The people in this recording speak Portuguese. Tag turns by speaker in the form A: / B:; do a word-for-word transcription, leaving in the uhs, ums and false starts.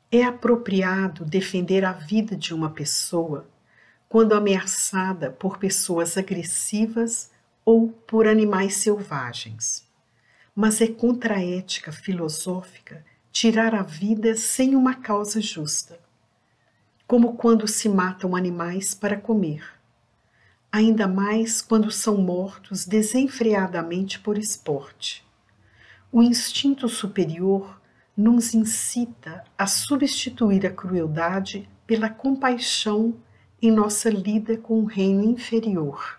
A: É apropriado defender a vida de uma pessoa quando ameaçada por pessoas agressivas ou por animais selvagens. Mas é contra a ética filosófica tirar a vida sem uma causa justa, como quando se matam animais para comer, ainda mais quando são mortos desenfreadamente por esporte. O instinto superior nos incita a substituir a crueldade pela compaixão em nossa lida com o reino inferior.